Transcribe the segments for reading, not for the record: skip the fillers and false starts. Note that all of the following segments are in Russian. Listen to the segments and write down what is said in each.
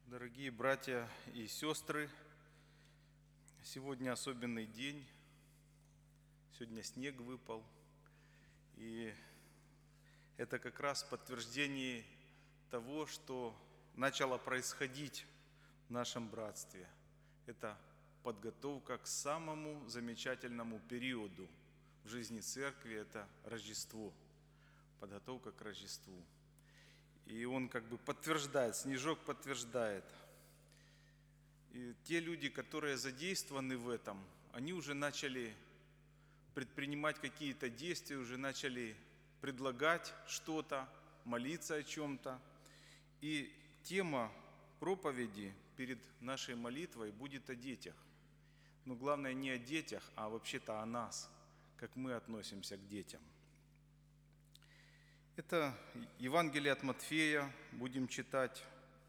Дорогие братья и сестры, сегодня особенный день. Сегодня снег выпал. И это как раз подтверждение того, что начало происходить в нашем братстве. Это подготовка к самому замечательному периоду в жизни церкви, это Рождество. Подготовка к Рождеству. И он как бы подтверждает, снежок подтверждает. И те люди, которые задействованы в этом, они уже начали предпринимать какие-то действия, уже начали предлагать что-то, молиться о чем-то. И тема проповеди перед нашей молитвой будет о детях. Но главное не о детях, а вообще-то о нас, как мы относимся к детям. Это Евангелие от Матфея, будем читать.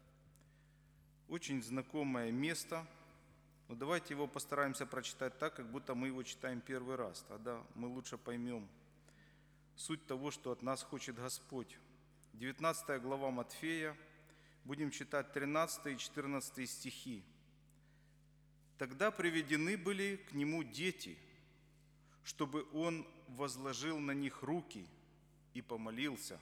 Очень знакомое место, но давайте его постараемся прочитать так, как будто мы его читаем первый раз. Тогда мы лучше поймем суть того, что от нас хочет Господь. 19 глава Матфея, будем читать 13 и 14 стихи. «Тогда приведены были к нему дети, чтобы он возложил на них руки и помолился.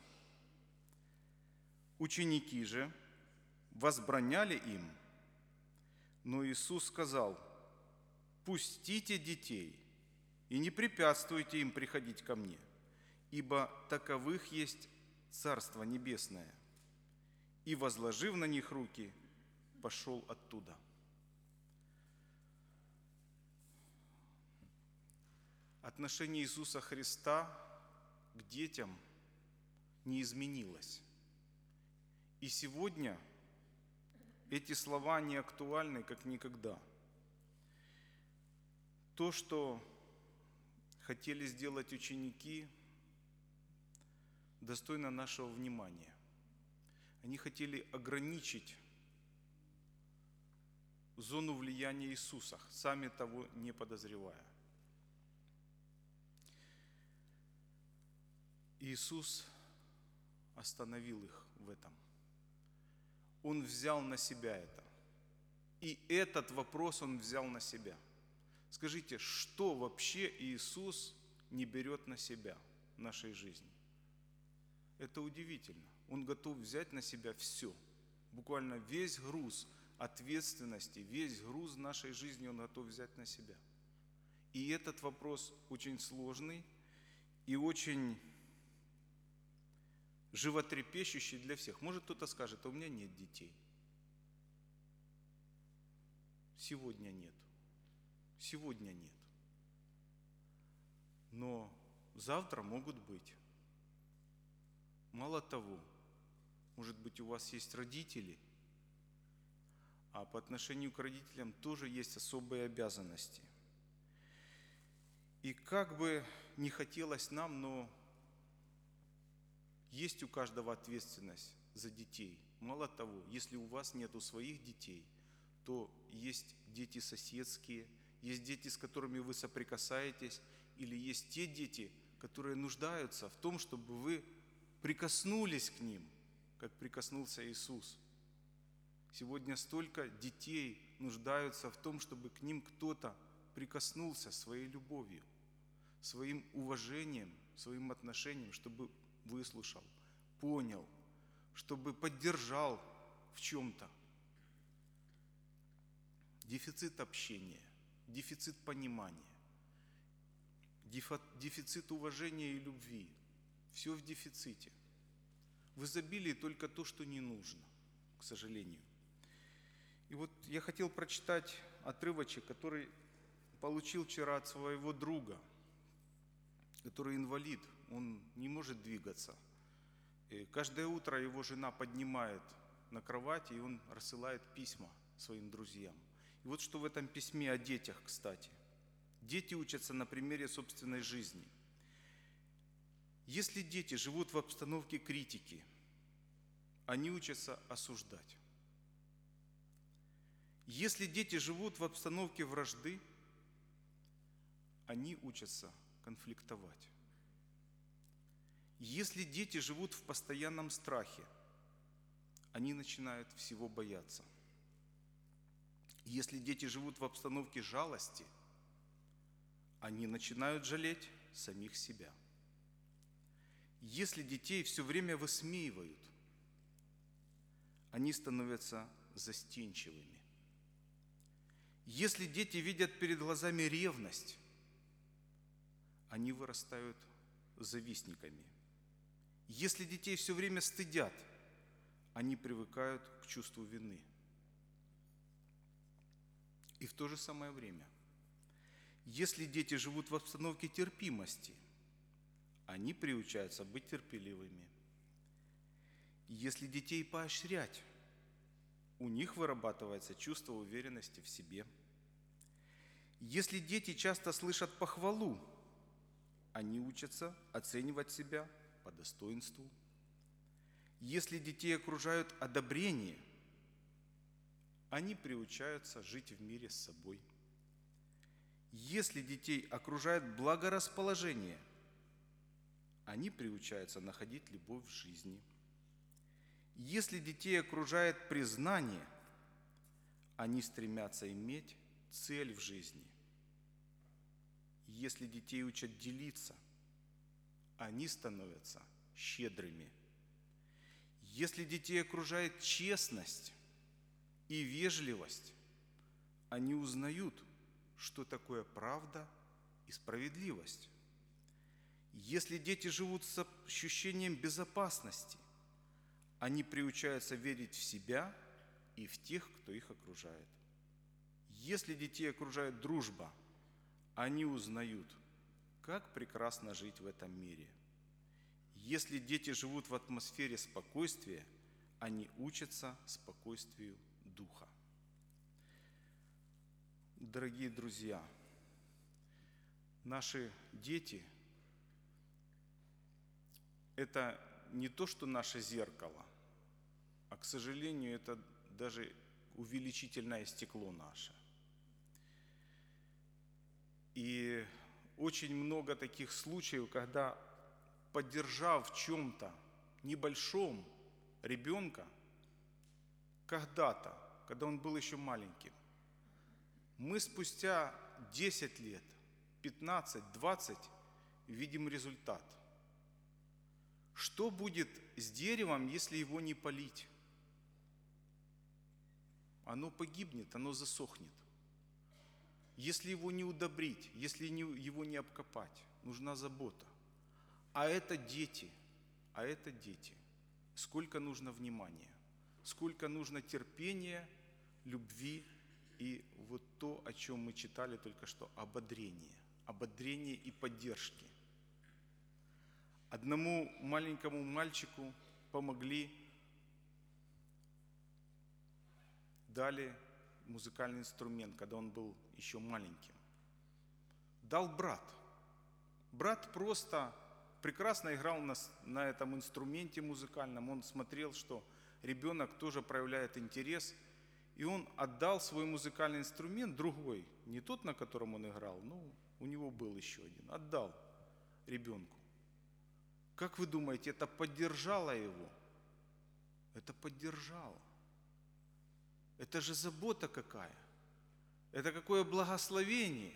Ученики же возбраняли им, но Иисус сказал: пустите детей и не препятствуйте им приходить ко мне, ибо таковых есть Царство Небесное. И, возложив на них руки, пошел оттуда». Отношение Иисуса Христа к детям не изменилось. И сегодня эти слова не актуальны, как никогда. То, что хотели сделать ученики, достойно нашего внимания. Они хотели ограничить зону влияния Иисуса, сами того не подозревая. Иисус остановил их в этом. Он взял на себя это. И этот вопрос Он взял на себя. Скажите, что вообще Иисус не берет на себя в нашей жизни? Это удивительно. Он готов взять на себя все. Буквально весь груз ответственности, весь груз нашей жизни Он готов взять на себя. И этот вопрос очень сложный и очень животрепещущий для всех. Может, кто-то скажет: а у меня нет детей. Сегодня нет. Сегодня нет. Но завтра могут быть. Мало того, может быть, у вас есть родители, а по отношению к родителям тоже есть особые обязанности. И как бы не хотелось нам, но есть у каждого ответственность за детей. Мало того, если у вас нету своих детей, то есть дети соседские, есть дети, с которыми вы соприкасаетесь, или есть те дети, которые нуждаются в том, чтобы вы прикоснулись к ним, как прикоснулся Иисус. Сегодня столько детей нуждаются в том, чтобы к ним кто-то прикоснулся своей любовью, своим уважением, своим отношением, чтобы выслушал, понял, чтобы поддержал в чем-то. Дефицит общения, дефицит понимания, дефицит уважения и любви. Все в дефиците. В изобилии только то, что не нужно, к сожалению. И вот я хотел прочитать отрывочек, который получил вчера от своего друга, который инвалид, он не может двигаться. И каждое утро его жена поднимает на кровати, и он рассылает письма своим друзьям. И вот что в этом письме о детях, кстати. Дети учатся на примере собственной жизни. Если дети живут в обстановке критики, они учатся осуждать. Если дети живут в обстановке вражды, они учатся конфликтовать. Если дети живут в постоянном страхе, они начинают всего бояться. Если дети живут в обстановке жалости, они начинают жалеть самих себя. Если детей все время высмеивают, они становятся застенчивыми. Если дети видят перед глазами ревность, они вырастают завистниками. Если детей все время стыдят, они привыкают к чувству вины. И в то же самое время, если дети живут в обстановке терпимости, они приучаются быть терпеливыми. Если детей поощрять, у них вырабатывается чувство уверенности в себе. Если дети часто слышат похвалу, они учатся оценивать себя по достоинству. Если детей окружают одобрение, они приучаются жить в мире с собой. Если детей окружает благорасположение, они приучаются находить любовь в жизни. Если детей окружает признание, они стремятся иметь цель в жизни. Если детей учат делиться, они становятся щедрыми. Если детей окружает честность и вежливость, они узнают, что такое правда и справедливость. Если дети живут с ощущением безопасности, они приучаются верить в себя и в тех, кто их окружает. Если детей окружает дружба, они узнают, как прекрасно жить в этом мире. Если дети живут в атмосфере спокойствия, они учатся спокойствию духа. Дорогие друзья, наши дети – это не то, что наше зеркало, а, к сожалению, это даже увеличительное стекло наше. И очень много таких случаев, когда, поддержав в чем-то небольшом ребенка, когда-то, когда он был еще маленьким, мы спустя 10 лет, 15, 20 видим результат. Что будет с деревом, если его не полить? Оно погибнет, оно засохнет. Если его не удобрить, если его не обкопать, нужна забота. А это дети. Сколько нужно внимания, сколько нужно терпения, любви и вот то, о чем мы читали только что, ободрение и поддержки. Одному маленькому мальчику помогли, дали музыкальный инструмент, когда он был еще маленьким. Дал брат. Брат просто прекрасно играл на этом инструменте музыкальном. Он смотрел, что ребенок тоже проявляет интерес. И он отдал свой музыкальный инструмент другой, не тот, на котором он играл, но у него был еще один. Отдал ребенку. Как вы думаете, это поддержало его? Это поддержало. Это же забота какая. Это какое благословение.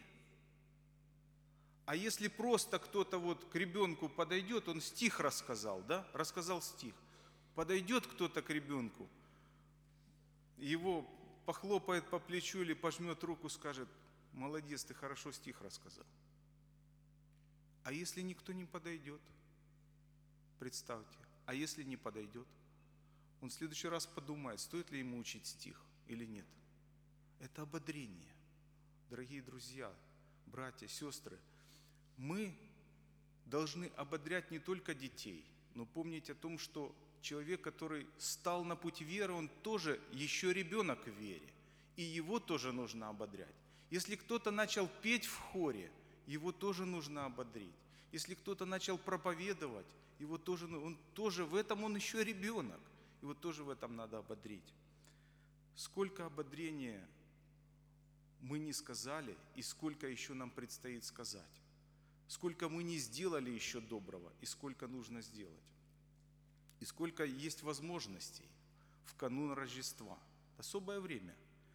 А если просто кто-то вот к ребенку подойдет, он стих рассказал, да? Рассказал стих. Подойдет кто-то к ребенку, его похлопает по плечу или пожмет руку, скажет: молодец, ты хорошо стих рассказал. А если никто не подойдет? Представьте, а если не подойдет? Он в следующий раз подумает, стоит ли ему учить стих или нет. Это ободрение. Дорогие друзья, братья, сестры, мы должны ободрять не только детей, но помнить о том, что человек, который стал на путь веры, он тоже еще ребенок в вере, и его тоже нужно ободрять. Если кто-то начал петь в хоре, его тоже нужно ободрить. Если кто-то начал проповедовать, его тоже, он тоже в этом он еще ребенок, его тоже в этом надо ободрить. Сколько ободрения мы не сказали, и сколько еще нам предстоит сказать. Сколько мы не сделали еще доброго, и сколько нужно сделать. И сколько есть возможностей в канун Рождества. Особое время.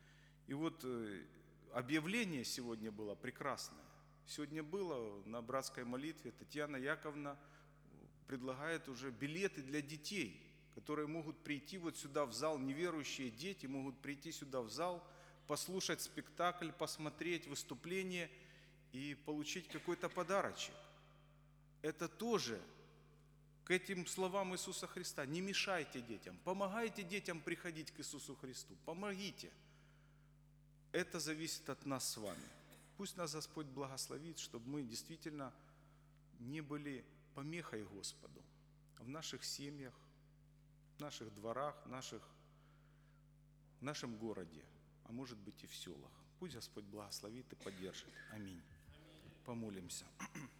И вот объявление сегодня было прекрасное. Сегодня было на братской молитве, Татьяна Яковлевна предлагает уже билеты для детей, которые могут прийти вот сюда в зал, неверующие дети могут прийти сюда в зал, послушать спектакль, посмотреть выступление и получить какой-то подарочек. Это тоже к этим словам Иисуса Христа. Не мешайте детям, помогайте детям приходить к Иисусу Христу, помогите. Это зависит от нас с вами. Пусть нас Господь благословит, чтобы мы действительно не были помехой Господу в наших семьях, в наших дворах, в нашем городе, а может быть и в селах. Пусть Господь благословит и поддержит. Аминь. Помолимся.